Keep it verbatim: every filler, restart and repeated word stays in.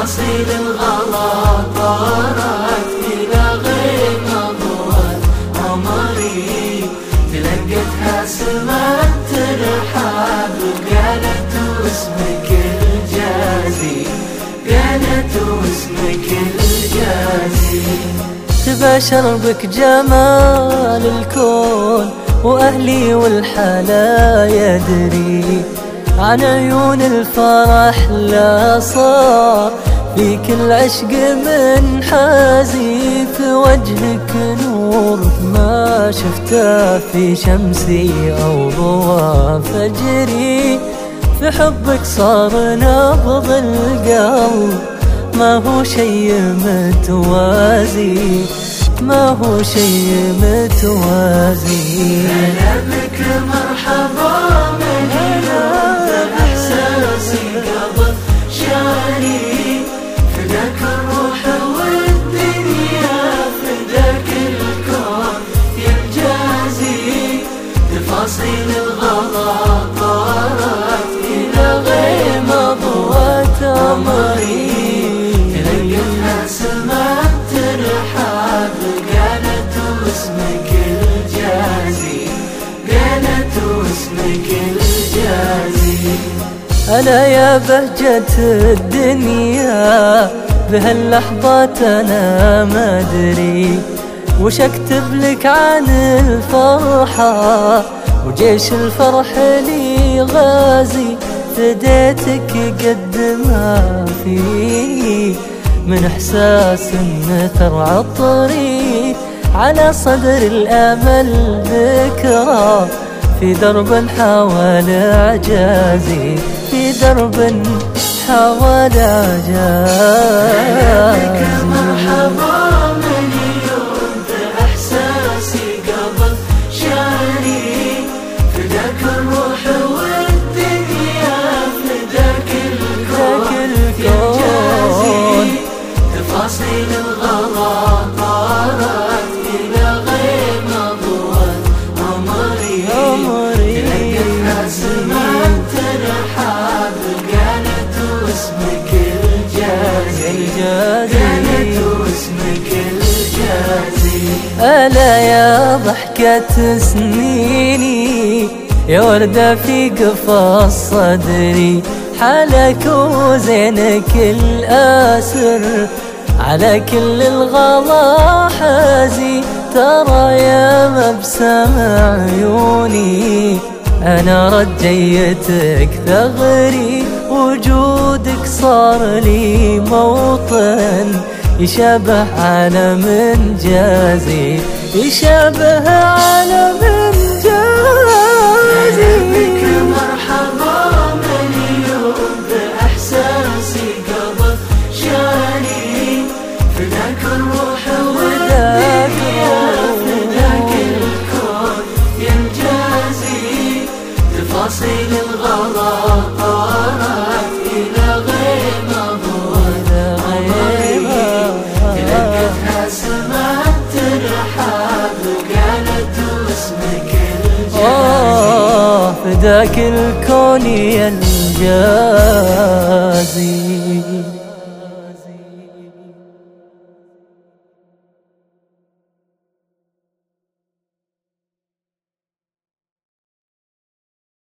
تفاصيل الغلا طارت إلى غير نظرة عمري، تلقتها سمعت ترحب قالت واسمك الجازي، قالت واسمك الجازي. تباشر بك جمال الكون وأهلي والحلا يدري، عن عيون الفرح لا صار فيك العشق من حازي، في وجهك نور ما شفته في شمسي أو ضوى فجري، في حبك صار نبض القلب ما هو شي متوازي، ما هو شي متوازي. هلا بك مرحبا مليون إحساسي قبل شعري، فداك الروح والدنيا فداك الكون يا الجازي، تفاصيل الغلا طارت إلى غير مضوى عمري، تلقتها سمعت ترحب قالت واسمك الجازي، قالت واسمك الجازي. أنا يا بهجة الدنيا بهاللحظات أنا ما أدري وش أكتب لك عن الفرحة، وجيش الفرح لي غازي، فديتك قد ما فيني من إحساس نثر عطري، على صدر الأمل ذكرى في درب حول إعجازي، في درب حول إعجازي. مرحبا مليون بإحساسي قبل شعري، فداك الروح والدنيا فداك الكون يا الجازي، تفاصيل الغلا طارت إلى غير مضوى عمري، تلقتها سمعت ترحب قالت واسمك الجازي، قالت واسمك الجازي. ألا يا ضحكة سنيني يا وردة في قفص صدري، حالك وزينك الآسر على كل الغلا حازي، ترى يا مبسم عيوني أنا رجيتك ثغري، وجودك صار لي موطن يشبه عالم جازي، يشبه عالم جازي. بك مرحبا مليون بإحساسي قبل شعري، فداك الروح والدنيا فداك الكون يا الجازي، تفاصيل الغلا طارت إلى غير مضوى عمري، تلقتها سمعت ترحب قالت واسمك الجازي، فداك الكون يا الجازي.